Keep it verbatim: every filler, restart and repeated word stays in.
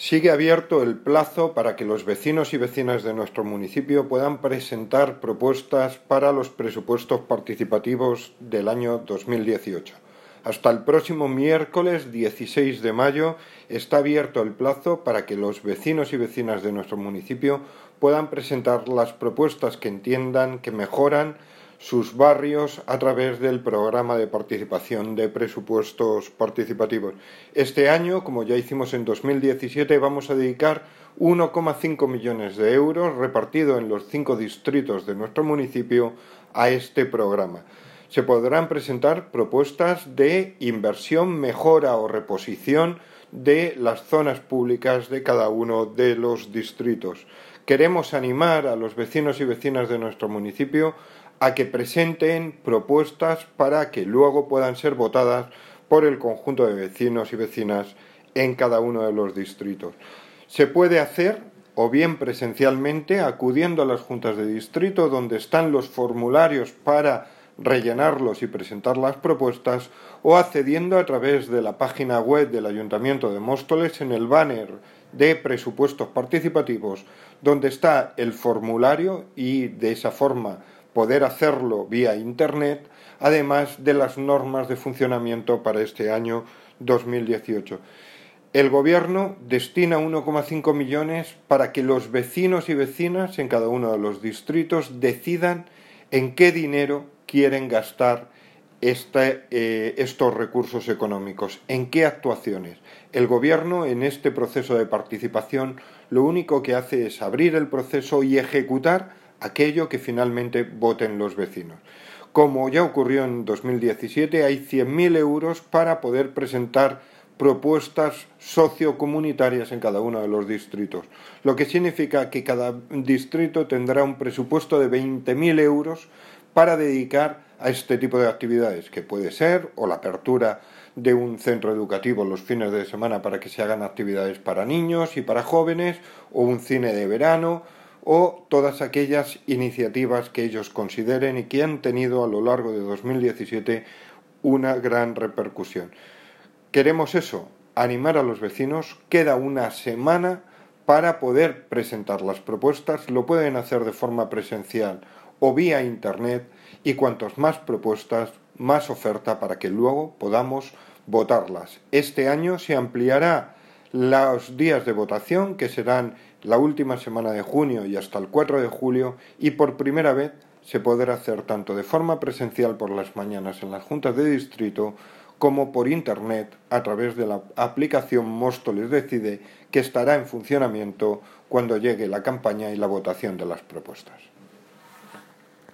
Sigue abierto el plazo para que los vecinos y vecinas de nuestro municipio puedan presentar propuestas para los presupuestos participativos del año dos mil dieciocho. Hasta el próximo miércoles dieciséis de mayo está abierto el plazo para que los vecinos y vecinas de nuestro municipio puedan presentar las propuestas que entiendan que mejoran sus barrios a través del programa de participación de presupuestos participativos. Este año, como ya hicimos en dos mil diecisiete, vamos a dedicar uno coma cinco millones de euros repartidos en los cinco distritos de nuestro municipio a este programa. Se podrán presentar propuestas de inversión, mejora o reposición de las zonas públicas de cada uno de los distritos. Queremos animar a los vecinos y vecinas de nuestro municipio a que presenten propuestas para que luego puedan ser votadas por el conjunto de vecinos y vecinas en cada uno de los distritos. Se puede hacer o bien presencialmente acudiendo a las juntas de distrito donde están los formularios para rellenarlos y presentar las propuestas, o accediendo a través de la página web del Ayuntamiento de Móstoles en el banner de presupuestos participativos donde está el formulario y de esa forma poder hacerlo vía Internet, además de las normas de funcionamiento para este año dos mil dieciocho. El Gobierno destina uno coma cinco millones para que los vecinos y vecinas en cada uno de los distritos decidan en qué dinero quieren gastar este, eh, estos recursos económicos, en qué actuaciones. El Gobierno, en este proceso de participación, lo único que hace es abrir el proceso y ejecutar aquello que finalmente voten los vecinos. Como ya ocurrió en dos mil diecisiete, hay cien mil euros para poder presentar propuestas sociocomunitarias en cada uno de los distritos, lo que significa que cada distrito tendrá un presupuesto de veinte mil euros para dedicar a este tipo de actividades, que puede ser o la apertura de un centro educativo los fines de semana para que se hagan actividades para niños y para jóvenes, o un cine de verano, o todas aquellas iniciativas que ellos consideren y que han tenido a lo largo de dos mil diecisiete una gran repercusión. Queremos eso, animar a los vecinos. Queda una semana para poder presentar las propuestas. Lo pueden hacer de forma presencial o vía Internet, y cuantos más propuestas, más oferta para que luego podamos votarlas. Este año se ampliará los días de votación, que serán la última semana de junio y hasta el cuatro de julio, y por primera vez se podrá hacer tanto de forma presencial por las mañanas en las juntas de distrito como por Internet a través de la aplicación Móstoles Decide, que estará en funcionamiento cuando llegue la campaña y la votación de las propuestas.